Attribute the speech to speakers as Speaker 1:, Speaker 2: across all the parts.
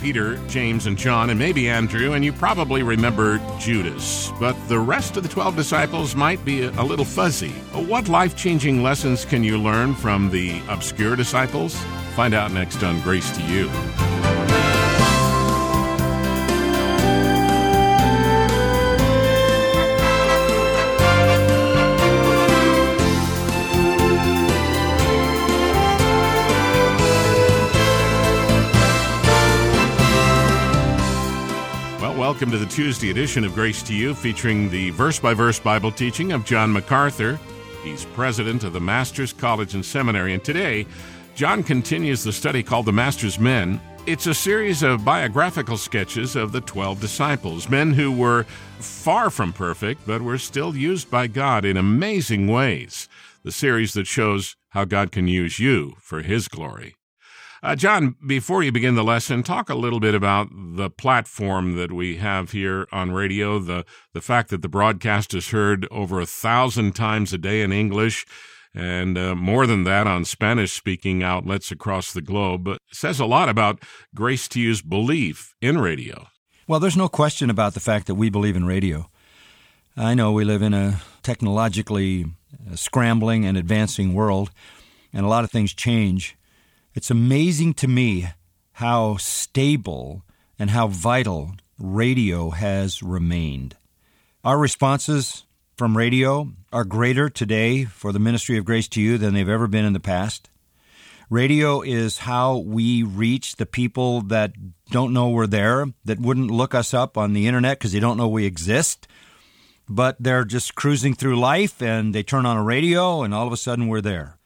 Speaker 1: Peter, James, and John, and maybe Andrew, and you probably remember Judas. But the rest of the 12 disciples might be a little fuzzy. What life-changing lessons can you learn from the obscure disciples? Find out next on Grace to You. Welcome to the Tuesday edition of Grace to You, featuring the verse-by-verse Bible teaching of John MacArthur. He's president of the Masters College and Seminary, and today, John continues the study called The Master's Men. It's a series of biographical sketches of the 12 disciples, men who were far from perfect, but were still used by God in amazing ways. The series that shows how God can use you for His glory. John, before you begin the lesson, talk a little bit about the platform that we have here on radio, the fact that the broadcast is heard over 1,000 times a day in English and more than that on Spanish-speaking outlets across the globe. It says a lot about Grace to You's belief in radio.
Speaker 2: Well, there's no question about the fact that we believe in radio. I know we live in a technologically scrambling and advancing world, and a lot of things change. It's amazing to me how stable and how vital radio has remained. Our responses from radio are greater today for the ministry of Grace to You than they've ever been in the past. Radio is how we reach the people that don't know we're there, that wouldn't look us up on the internet because they don't know we exist, but they're just cruising through life and they turn on a radio and all of a sudden we're there.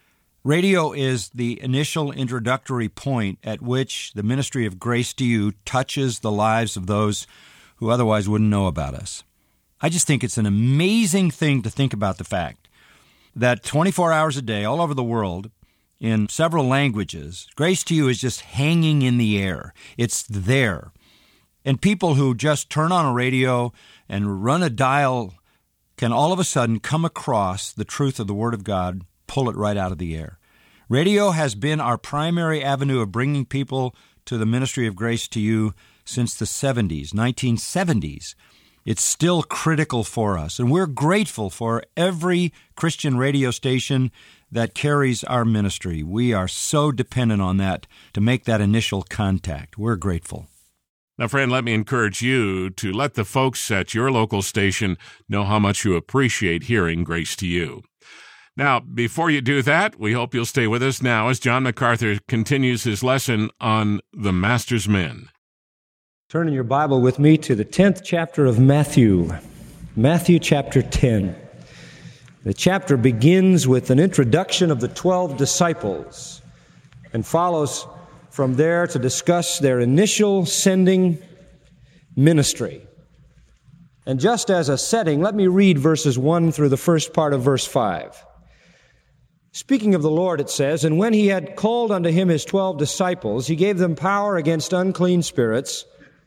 Speaker 2: Radio is the initial introductory point at which the ministry of Grace to You touches the lives of those who otherwise wouldn't know about us. I just think it's an amazing thing to think about the fact that 24 hours a day, all over the world, in several languages, Grace to You is just hanging in the air. It's there. And people who just turn on a radio and run a dial can all of a sudden come across the truth of the Word of God, pull it right out of the air. Radio has been our primary avenue of bringing people to the ministry of Grace to You since the 1970s. It's still critical for us, and we're grateful for every Christian radio station that carries our ministry. We are so dependent on that to make that initial contact. We're grateful.
Speaker 1: Now, friend, let me encourage you to let the folks at your local station know how much you appreciate hearing Grace to You. Now, before you do that, we hope you'll stay with us now as John MacArthur continues his lesson on the Master's Men.
Speaker 3: Turn in your Bible with me to the 10th chapter of Matthew. Matthew chapter 10. The chapter begins with an introduction of the 12 disciples and follows from there to discuss their initial sending ministry. And just as a setting, let me read verses 1 through the first part of verse 5. Speaking of the Lord, it says, "And when He had called unto Him His 12 disciples, He gave them power against unclean spirits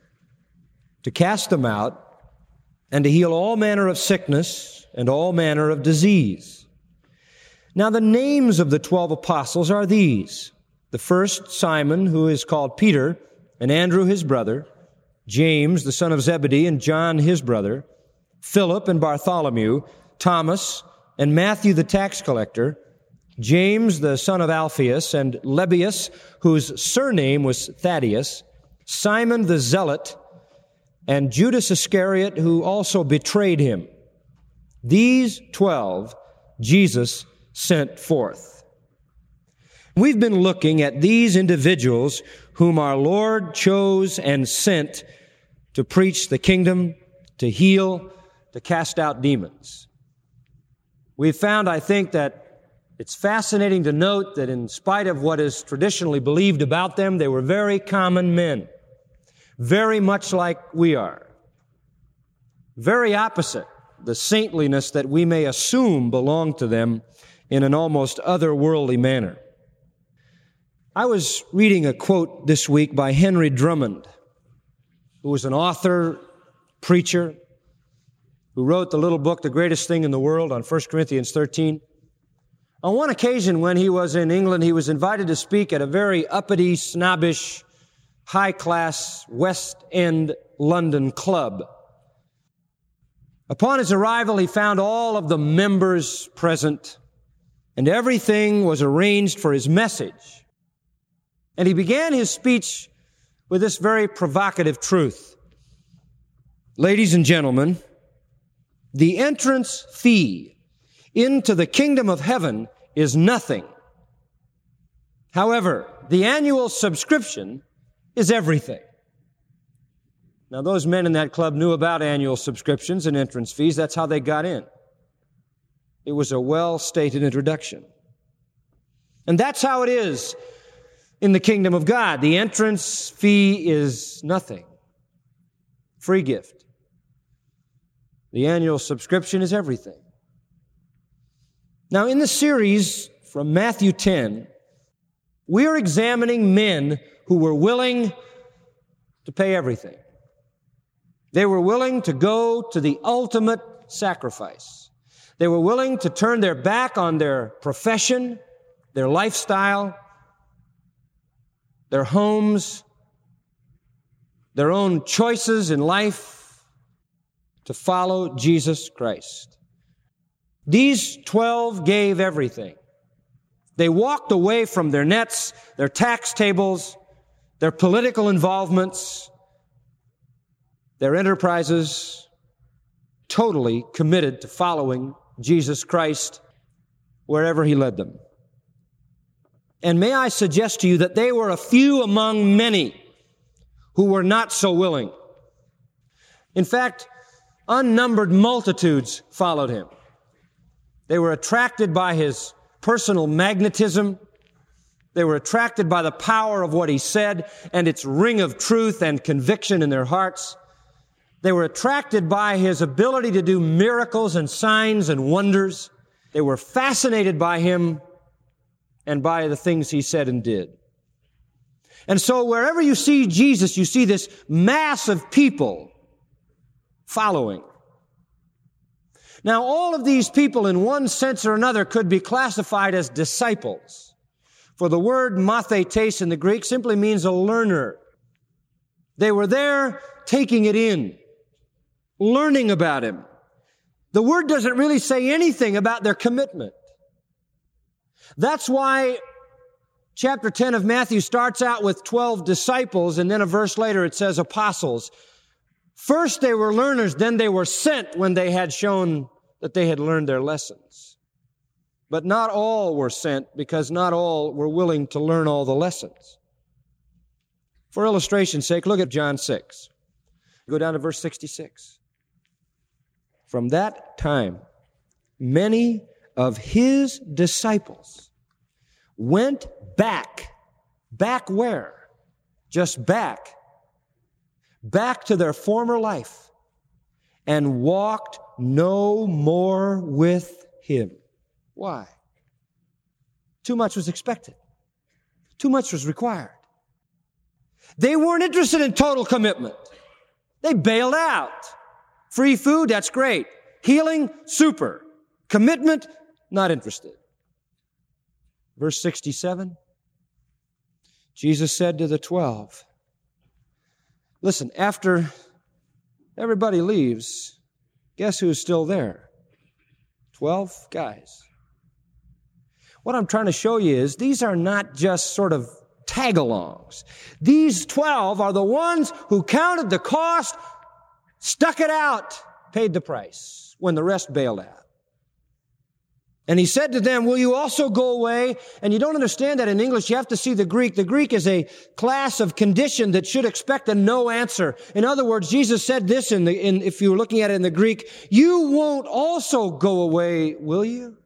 Speaker 3: to cast them out and to heal all manner of sickness and all manner of disease. Now the names of the 12 apostles are these: the first, Simon, who is called Peter, and Andrew his brother, James, the son of Zebedee, and John his brother, Philip and Bartholomew, Thomas, and Matthew the tax collector, James the son of Alphaeus, and Lebbaeus, whose surname was Thaddeus, Simon the Zealot, and Judas Iscariot, who also betrayed Him. These 12 Jesus sent forth." We've been looking at these individuals whom our Lord chose and sent to preach the kingdom, to heal, to cast out demons. We've found, I think, that it's fascinating to note that in spite of what is traditionally believed about them, they were very common men, very much like we are. Very opposite the saintliness that we may assume belonged to them in an almost otherworldly manner. I was reading a quote this week by Henry Drummond, who was an author, preacher, who wrote the little book, The Greatest Thing in the World, on 1 Corinthians 13. On one occasion when he was in England, he was invited to speak at a very uppity, snobbish high-class West End London club. Upon his arrival, he found all of the members present, and everything was arranged for his message. And he began his speech with this very provocative truth. Ladies and gentlemen, the entrance fee into the kingdom of heaven is nothing. However, the annual subscription is everything. Now, those men in that club knew about annual subscriptions and entrance fees. That's how they got in. It was a well-stated introduction. And that's how it is in the kingdom of God. The entrance fee is nothing. Free gift. The annual subscription is everything. Now, in the series from Matthew 10, we are examining men who were willing to pay everything. They were willing to go to the ultimate sacrifice. They were willing to turn their back on their profession, their lifestyle, their homes, their own choices in life to follow Jesus Christ. These 12 gave everything. They walked away from their nets, their tax tables, their political involvements, their enterprises, totally committed to following Jesus Christ wherever He led them. And may I suggest to you that they were a few among many who were not so willing. In fact, unnumbered multitudes followed Him. They were attracted by His personal magnetism. They were attracted by the power of what He said and its ring of truth and conviction in their hearts. They were attracted by His ability to do miracles and signs and wonders. They were fascinated by Him and by the things He said and did. And so wherever you see Jesus, you see this mass of people following. Now, all of these people, in one sense or another, could be classified as disciples. For the word mathetes in the Greek simply means a learner. They were there taking it in, learning about Him. The word doesn't really say anything about their commitment. That's why chapter 10 of Matthew starts out with 12 disciples, and then a verse later it says apostles. First they were learners, then they were sent when they had shown that they had learned their lessons. But not all were sent because not all were willing to learn all the lessons. For illustration's sake, look at John 6. Go down to verse 66. From that time, many of His disciples went back. Back where? Just back. Back to their former life and walked no more with Him. Why? Too much was expected. Too much was required. They weren't interested in total commitment. They bailed out. Free food, that's great. Healing, super. Commitment, not interested. Verse 67, Jesus said to the 12, listen, after everybody leaves, guess who's still there? 12 guys. What I'm trying to show you is these are not just sort of tag-alongs. These 12 are the ones who counted the cost, stuck it out, paid the price when the rest bailed out. And He said to them, will you also go away? And you don't understand that in English. You have to see the Greek. The Greek is a class of condition that should expect a no answer. In other words, Jesus said this if you were looking at it in the Greek, you won't also go away, will you?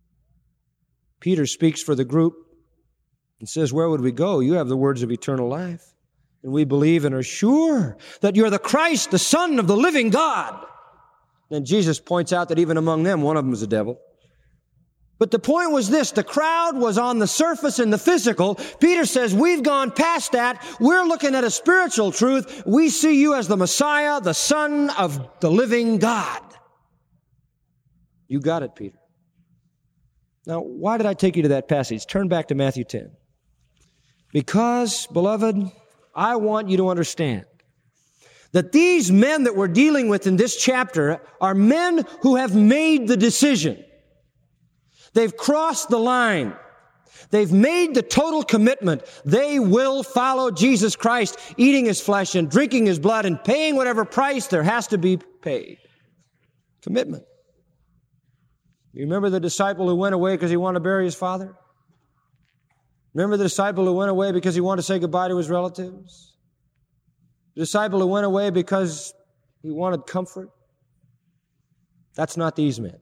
Speaker 3: Peter speaks for the group and says, where would we go? You have the words of eternal life. And we believe and are sure that you're the Christ, the Son of the living God. Then Jesus points out that even among them, one of them was a devil. But the point was this, the crowd was on the surface in the physical. Peter says, we've gone past that. We're looking at a spiritual truth. We see you as the Messiah, the Son of the living God. You got it, Peter. Now, why did I take you to that passage? Turn back to Matthew 10. Because, beloved, I want you to understand that these men that we're dealing with in this chapter are men who have made the decision. They've crossed the line. They've made the total commitment. They will follow Jesus Christ, eating His flesh and drinking His blood and paying whatever price there has to be paid. Commitment. You remember the disciple who went away because he wanted to bury his father? Remember the disciple who went away because he wanted to say goodbye to his relatives? The disciple who went away because he wanted comfort? That's not these men.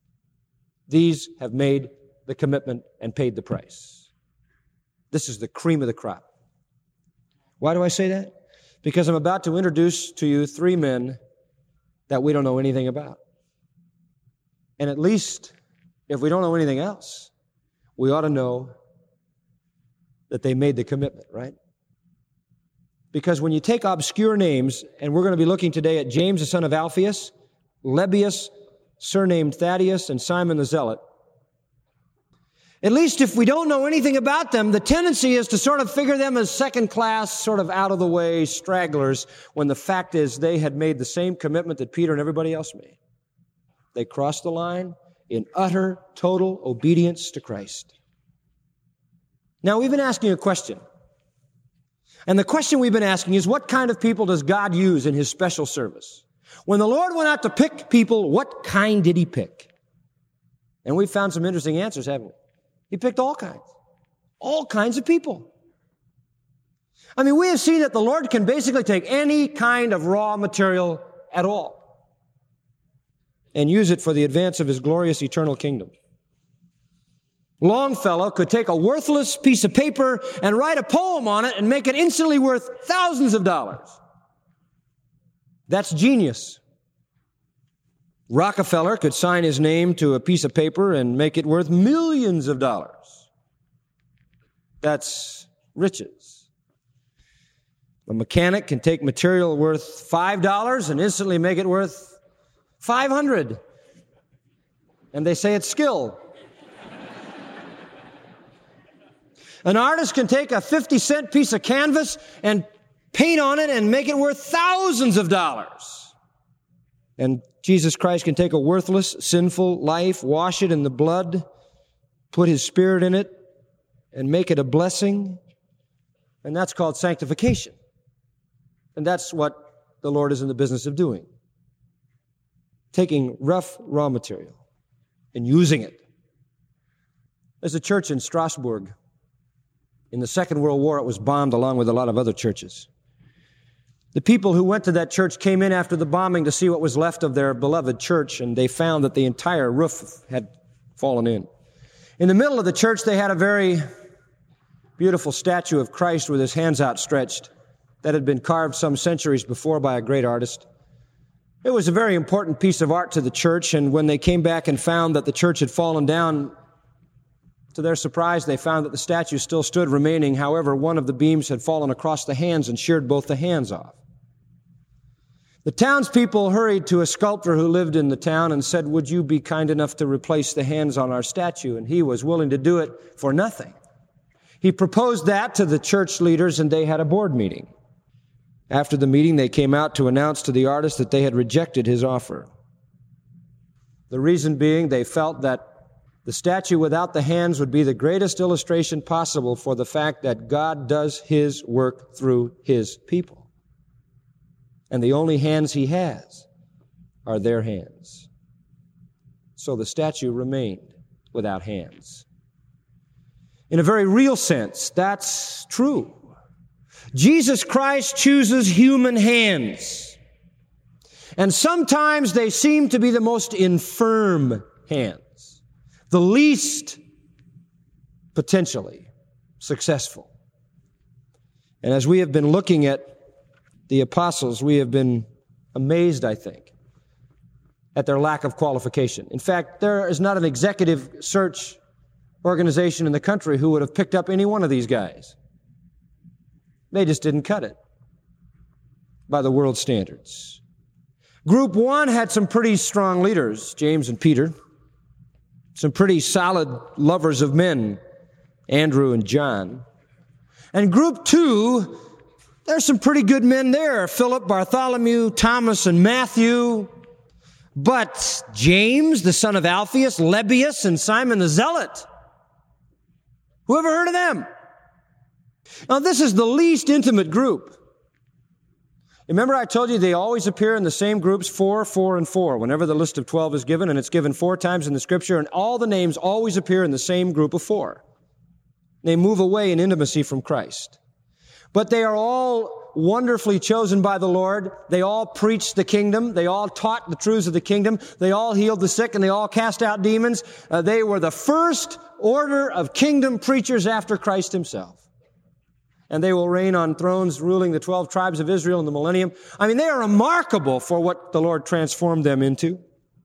Speaker 3: These have made the commitment and paid the price. This is the cream of the crop. Why do I say that? Because I'm about to introduce to you three men that we don't know anything about. And at least, if we don't know anything else, we ought to know that they made the commitment, right? Because when you take obscure names, and we're going to be looking today at James, the son of Alphaeus, Lebbaeus, surnamed Thaddeus, and Simon the Zealot, at least if we don't know anything about them, the tendency is to sort of figure them as second-class, sort of out-of-the-way stragglers, when the fact is they had made the same commitment that Peter and everybody else made. They crossed the line in utter, total obedience to Christ. Now, we've been asking a question. And the question we've been asking is, what kind of people does God use in His special service? When the Lord went out to pick people, what kind did He pick? And we've found some interesting answers, haven't we? He picked all kinds of people. I mean, we have seen that the Lord can basically take any kind of raw material at all and use it for the advance of His glorious eternal kingdom. Longfellow could take a worthless piece of paper and write a poem on it and make it instantly worth thousands of dollars. That's genius. Rockefeller could sign his name to a piece of paper and make it worth millions of dollars. That's riches. A mechanic can take material worth $5 and instantly make it worth $500. And they say it's skill. An artist can take a 50-cent piece of canvas and paint on it and make it worth thousands of dollars. And Jesus Christ can take a worthless, sinful life, wash it in the blood, put His Spirit in it, and make it a blessing. And that's called sanctification. And that's what the Lord is in the business of doing. Taking rough raw material and using it. There's a church in Strasbourg. In the Second World War, it was bombed along with a lot of other churches. The people who went to that church came in after the bombing to see what was left of their beloved church, and they found that the entire roof had fallen in. In the middle of the church, they had a very beautiful statue of Christ with His hands outstretched that had been carved some centuries before by a great artist. It was a very important piece of art to the church, and when they came back and found that the church had fallen down, to their surprise, they found that the statue still stood remaining. However, one of the beams had fallen across the hands and sheared both the hands off. The townspeople hurried to a sculptor who lived in the town and said, "Would you be kind enough to replace the hands on our statue?" And he was willing to do it for nothing. He proposed that to the church leaders, and they had a board meeting. After the meeting, they came out to announce to the artist that they had rejected his offer. The reason being, they felt that the statue without the hands would be the greatest illustration possible for the fact that God does His work through His people. And the only hands He has are their hands. So the statue remained without hands. In a very real sense, that's true. Jesus Christ chooses human hands. And sometimes they seem to be the most infirm hands. The least potentially successful. And as we have been looking at the apostles, we have been amazed, I think, at their lack of qualification. In fact, there is not an executive search organization in the country who would have picked up any one of these guys. They just didn't cut it by the world standards. Group 1 had some pretty strong leaders, James and Peter. Some pretty solid lovers of men, Andrew and John. And group 2 There's some pretty good men there, Philip, Bartholomew, Thomas, and Matthew. But James, the son of Alphaeus, Lebbaeus, and Simon the Zealot, who ever heard of them? Now, this is the least intimate group. Remember I told you they always appear in the same groups, 4, 4, and 4, whenever the list of 12 is given, and it's given 4 times in the Scripture, and all the names always appear in the same group of 4. They move away in intimacy from Christ. But they are all wonderfully chosen by the Lord. They all preached the kingdom. They all taught the truths of the kingdom. They all healed the sick, and they all cast out demons. They were the first order of kingdom preachers after Christ himself. And they will reign on thrones, ruling the 12 tribes of Israel in the millennium. I mean, they are remarkable for what the Lord transformed them into.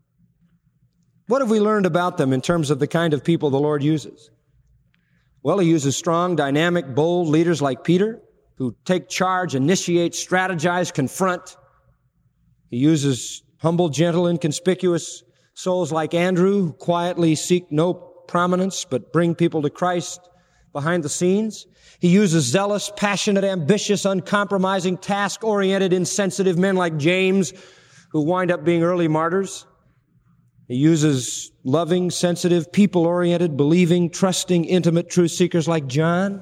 Speaker 3: What have we learned about them in terms of the kind of people the Lord uses? Well, he uses strong, dynamic, bold leaders like Peter, who take charge, initiate, strategize, confront. He uses humble, gentle, inconspicuous souls like Andrew, who quietly seek no prominence, but bring people to Christ behind the scenes. He uses zealous, passionate, ambitious, uncompromising, task-oriented, insensitive men like James, who wind up being early martyrs. He uses loving, sensitive, people-oriented, believing, trusting, intimate truth seekers like John.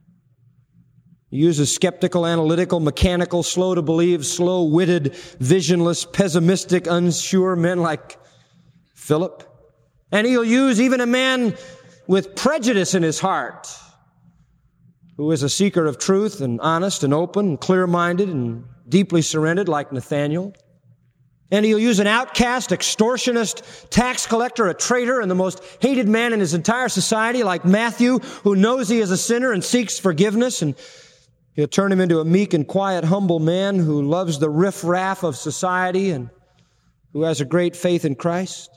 Speaker 3: He uses skeptical, analytical, mechanical, slow to believe, slow-witted, visionless, pessimistic, unsure men like Philip. And he'll use even a man with prejudice in his heart, who is a seeker of truth and honest and open and clear-minded and deeply surrendered like Nathaniel. And he'll use an outcast, extortionist, tax collector, a traitor, and the most hated man in his entire society like Matthew, who knows he is a sinner and seeks forgiveness. And he'll turn him into a meek and quiet, humble man who loves the riff-raff of society and who has a great faith in Christ.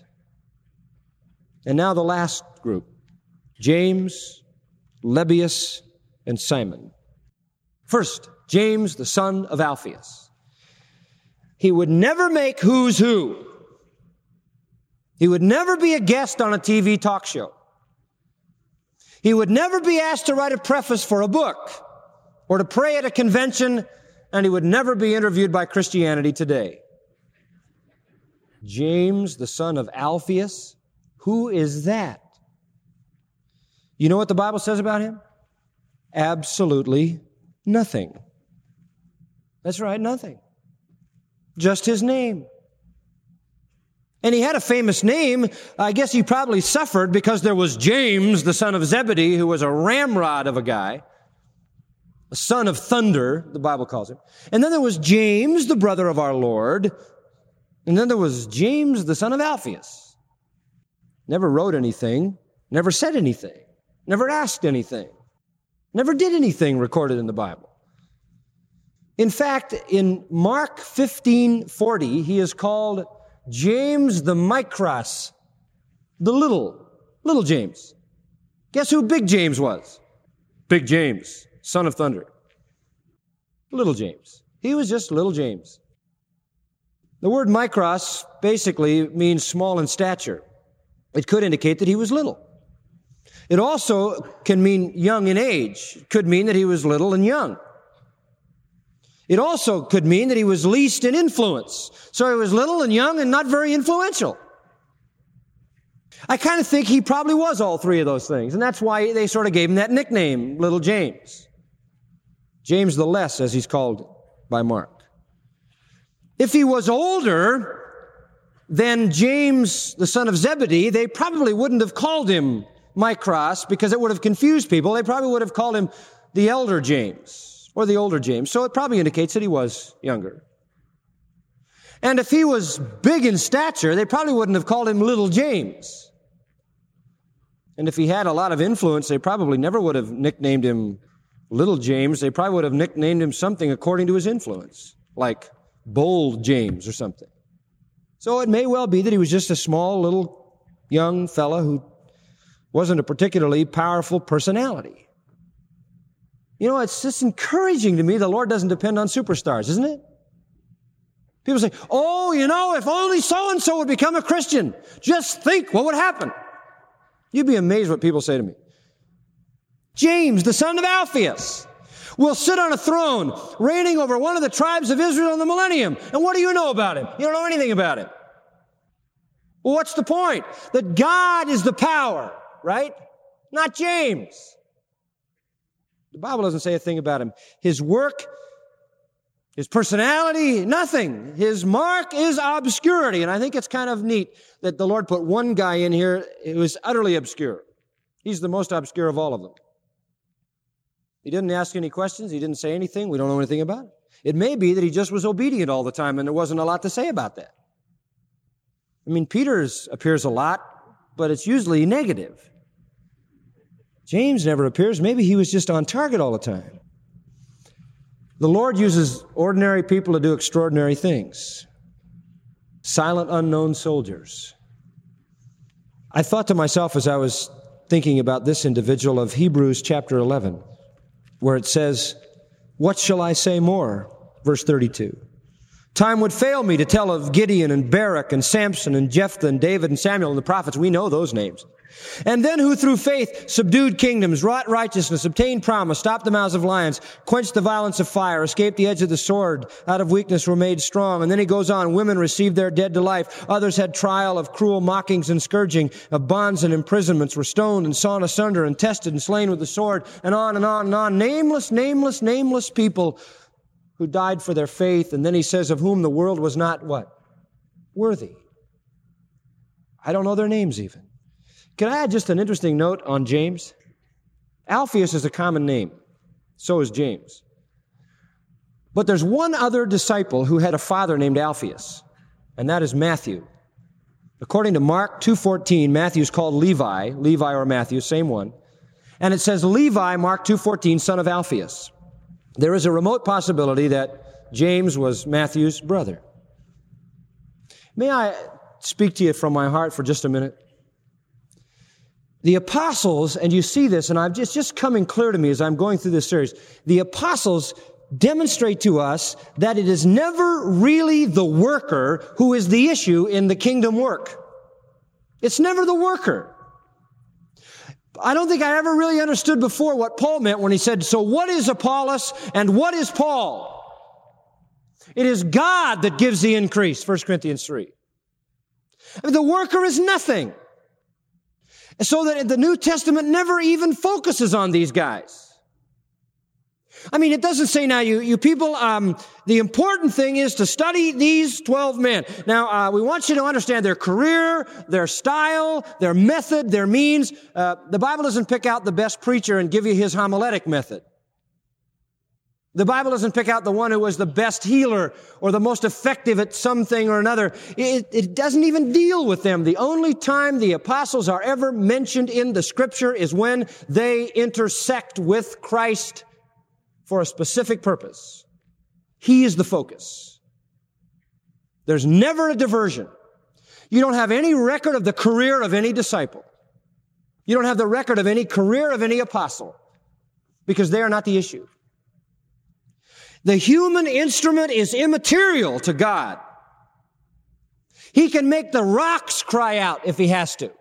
Speaker 3: And now the last group, James, Lebbaeus, and Simon. First, James, the son of Alphaeus. He would never make who's who. He would never be a guest on a TV talk show. He would never be asked to write a preface for a book or to pray at a convention, and he would never be interviewed by Christianity Today. James, the son of Alphaeus, who is that? You know what the Bible says about him? Absolutely nothing. That's right, nothing. Just his name. And he had a famous name. I guess he probably suffered because there was James, the son of Zebedee, who was a ramrod of a guy, a son of thunder, the Bible calls him. And then there was James, the brother of our Lord. And then there was James, the son of Alphaeus. Never wrote anything, never said anything, never asked anything. Never did anything recorded in the Bible. In fact, in Mark 15:40, he is called James the Mikros, the little James. Guess who Big James was? Big James, son of thunder. Little James. He was just little James. The word Mikros basically means small in stature. It could indicate that he was little. It also can mean young in age. It could mean that he was little and young. It also could mean that he was least in influence. So he was little and young and not very influential. I kind of think he probably was all three of those things, and that's why they sort of gave him that nickname, Little James. James the Less, as he's called by Mark. If he was older than James, the son of Zebedee, they probably wouldn't have called him Mikros because it would have confused people. They probably would have called him the elder James or the older James. So it probably indicates that he was younger. And if he was big in stature, they probably wouldn't have called him Little James. And if he had a lot of influence, they probably never would have nicknamed him Little James. They probably would have nicknamed him something according to his influence, like Bold James or something. So it may well be that he was just a small, little, young fella who wasn't a particularly powerful personality. You know, it's just encouraging to me the Lord doesn't depend on superstars, isn't it? People say, oh, you know, if only so-and-so would become a Christian. Just think what would happen. You'd be amazed what people say to me. James, the son of Alphaeus. will sit on a throne, reigning over one of the tribes of Israel in the millennium. And what do you know about him? You don't know anything about him. Well, what's the point? That God is the power, right? Not James. The Bible doesn't say a thing about him. His work, his personality, nothing. His mark is obscurity. And I think it's kind of neat that the Lord put one guy in here who is utterly obscure. He's the most obscure of all of them. He didn't ask any questions. He didn't say anything. We don't know anything about it. It may be that he just was obedient all the time and there wasn't a lot to say about that. I mean, Peter appears a lot, but it's usually negative. James never appears. Maybe he was just on target all the time. The Lord uses ordinary people to do extraordinary things. Silent, unknown soldiers. I thought to myself as I was thinking about this individual of Hebrews chapter 11, where it says, "What shall I say more?" Verse 32. Time would fail me to tell of Gideon and Barak and Samson and Jephthah and David and Samuel and the prophets. We know those names. And then who through faith subdued kingdoms, wrought righteousness, obtained promise, stopped the mouths of lions, quenched the violence of fire, escaped the edge of the sword, out of weakness were made strong. And then he goes on, women received their dead to life. Others had trial of cruel mockings and scourging, of bonds and imprisonments, were stoned and sawn asunder and tested and slain with the sword, and on and on and on. Nameless people who died for their faith. And then he says, of whom the world was not what? Worthy. I don't know their names even. Can I add just an interesting note on James? Alphaeus is a common name. So is James. But there's one other disciple who had a father named Alphaeus, and that is Matthew. According to Mark 2:14, Matthew's called Levi or Matthew, same one. And it says Levi, Mark 2:14, son of Alphaeus. There is a remote possibility that James was Matthew's brother. May I speak to you from my heart for just a minute? The apostles, and you see this, and it's just coming clear to me as I'm going through this series, the apostles demonstrate to us that it is never really the worker who is the issue in the kingdom work. It's never the worker. I don't think I ever really understood before what Paul meant when he said, so what is Apollos and what is Paul? It is God that gives the increase, 1 Corinthians 3. I mean, the worker is nothing. So that the New Testament never even focuses on these guys. I mean, it doesn't say now, you people, the important thing is to study these 12 men. Now, we want you to understand their career, their style, their method, their means. The Bible doesn't pick out the best preacher and give you his homiletic method. The Bible doesn't pick out the one who was the best healer or the most effective at something or another. It doesn't even deal with them. The only time the apostles are ever mentioned in the Scripture is when they intersect with Christ for a specific purpose. He is the focus. There's never a diversion. You don't have any record of the career of any disciple. You don't have the record of any career of any apostle because they are not the issue. The human instrument is immaterial to God. He can make the rocks cry out if he has to.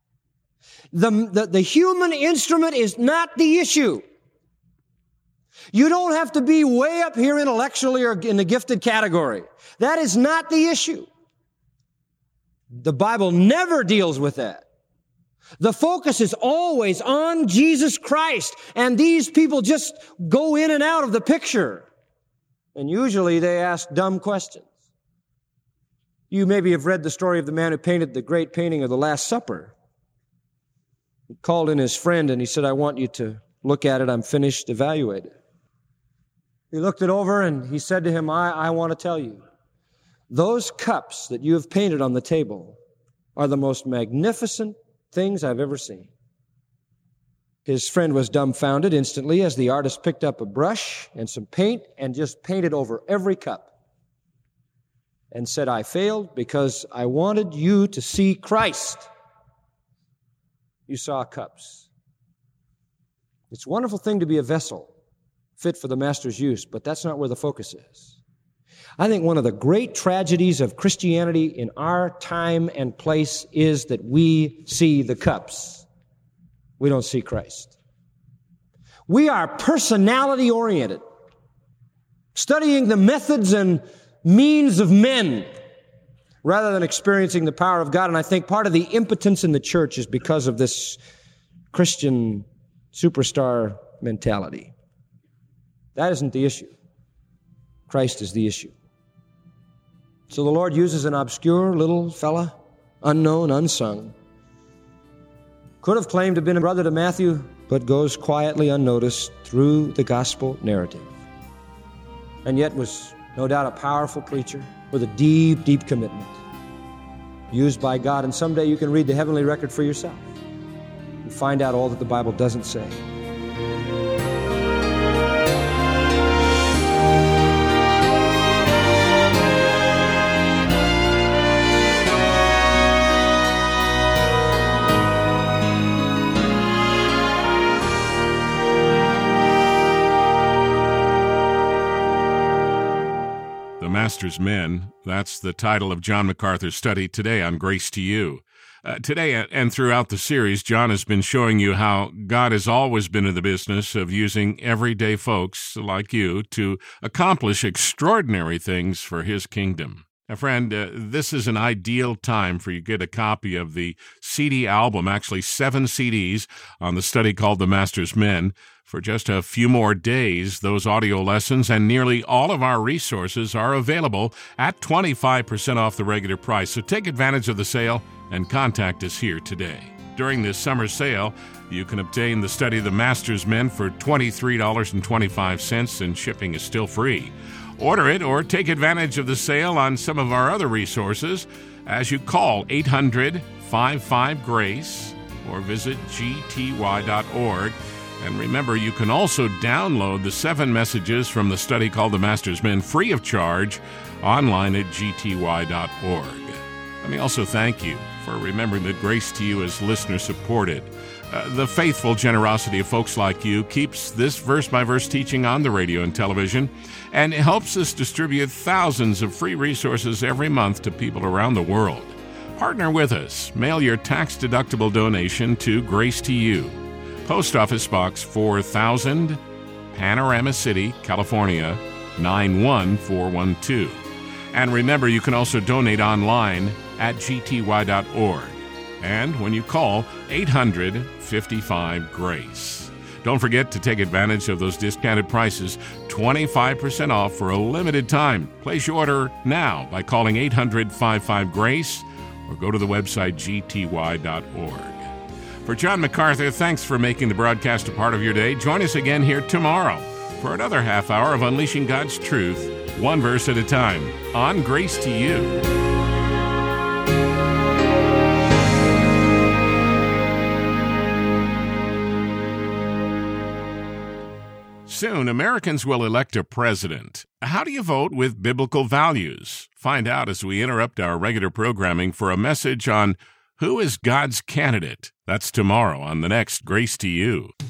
Speaker 3: The human instrument is not the issue. You don't have to be way up here intellectually or in the gifted category. That is not the issue. The Bible never deals with that. The focus is always on Jesus Christ, and these people just go in and out of the picture. And usually they ask dumb questions. You maybe have read the story of the man who painted the great painting of the Last Supper. He called in his friend and he said, I want you to look at it. I'm finished, evaluate it. He looked it over and he said to him, I want to tell you, those cups that you have painted on the table are the most magnificent things I've ever seen. His friend was dumbfounded instantly as the artist picked up a brush and some paint and just painted over every cup and said, I failed because I wanted you to see Christ. You saw cups. It's a wonderful thing to be a vessel fit for the master's use, but that's not where the focus is. I think one of the great tragedies of Christianity in our time and place is that we see the cups. We don't see Christ. We are personality-oriented, studying the methods and means of men rather than experiencing the power of God. And I think part of the impotence in the church is because of this Christian superstar mentality. That isn't the issue. Christ is the issue. So the Lord uses an obscure little fella, unknown, unsung. Could have claimed to have been a brother to Matthew, but goes quietly unnoticed through the gospel narrative. And yet was no doubt a powerful preacher with a deep, deep commitment, used by God. And someday you can read the heavenly record for yourself and find out all that the Bible doesn't say.
Speaker 1: Master's Men. That's the title of John MacArthur's study today on Grace to You. Today and throughout the series, John has been showing you how God has always been in the business of using everyday folks like you to accomplish extraordinary things for His kingdom. Now, friend, this is an ideal time for you to get a copy of the CD album, actually 7 CDs on the study called The Master's Men. For just a few more days, those audio lessons and nearly all of our resources are available at 25% off the regular price. So take advantage of the sale and contact us here today. During this summer sale, you can obtain the study of The Master's Men for $23.25, and shipping is still free. Order it or take advantage of the sale on some of our other resources as you call 800-55-GRACE or visit gty.org. And remember, you can also download the 7 messages from the study called The Master's Men free of charge online at gty.org. Let me also thank you for remembering that Grace to You is listener-supported. The faithful generosity of folks like you keeps this verse-by-verse teaching on the radio and television and helps us distribute thousands of free resources every month to people around the world. Partner with us. Mail your tax-deductible donation to Grace to You. Post Office Box 4000, Panorama City, California, 91412. And remember, you can also donate online at gty.org. And when you call 800-55-GRACE. Don't forget to take advantage of those discounted prices, 25% off for a limited time. Place your order now by calling 800-55-GRACE or go to the website gty.org. For John MacArthur, thanks for making the broadcast a part of your day. Join us again here tomorrow for another half hour of Unleashing God's Truth, one verse at a time, on Grace to You. Soon, Americans will elect a president. How do you vote with biblical values? Find out as we interrupt our regular programming for a message on who is God's candidate. That's tomorrow on the next Grace to You.